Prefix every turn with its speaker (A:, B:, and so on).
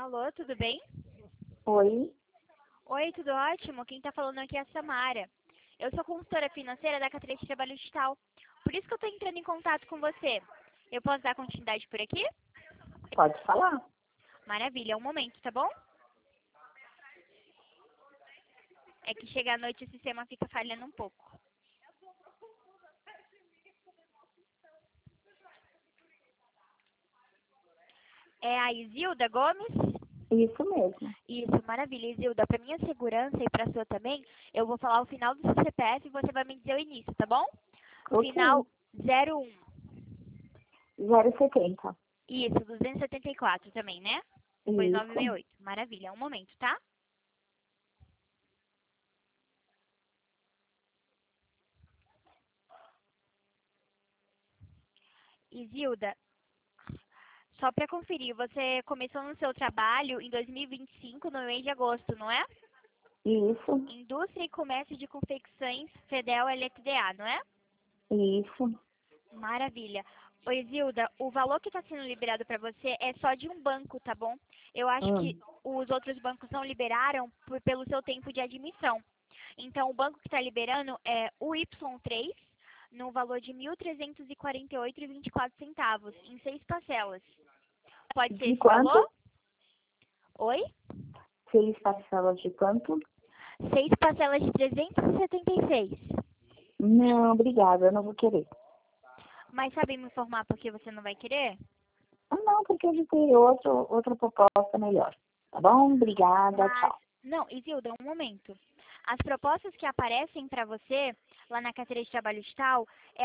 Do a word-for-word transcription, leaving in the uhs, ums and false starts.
A: Alô, tudo bem?
B: Oi,
A: Oi, tudo ótimo? Quem tá falando aqui é a Samara. Eu sou consultora financeira da carteira de trabalho digital. Por isso que eu tô entrando em contato com você. Eu posso dar continuidade por aqui?
B: pode falar.
A: Maravilha, um momento, tá bom? É que chega à noite e o sistema fica falhando um pouco. É a Isilda Gomes?
B: Isso mesmo.
A: Isso, maravilha, Isilda. Para minha segurança e para sua também, eu vou falar o final do seu C P F e você vai me dizer o início, tá bom?
B: Ok.
A: Final zero um.
B: zero setenta.
A: Isso, duzentos e setenta e quatro também, né? Depois novecentos e sessenta e
B: Isso.
A: oito. Maravilha, um momento, tá? Isilda, só para conferir, você começou no seu trabalho em dois mil e vinte e cinco, no mês de agosto, não é?
B: Isso.
A: Indústria e Comércio de Confecções Fedel L T D A, não é?
B: Isso.
A: Maravilha. Ô, Isilda, o valor que está sendo liberado para você é só de um banco, tá bom? Eu acho que
B: Hum.
A: os outros bancos não liberaram por, pelo seu tempo de admissão. Então, o banco que está liberando é o Y três, no valor de mil trezentos e quarenta e oito reais e vinte e quatro centavos, em seis parcelas. Pode ser
B: De
A: esse valor?
B: quanto?
A: Oi?
B: Seis parcelas de quanto?
A: Seis parcelas de trezentos e setenta e seis.
B: Não, obrigada, eu não vou querer.
A: Mas sabe me informar por que você não vai querer?
B: Ah, não, porque eu já tenho outro, outra proposta melhor. Tá bom? Obrigada,
A: Mas,
B: tchau.
A: não, Isilda, um momento. As propostas que aparecem para você lá na carteira de trabalho digital,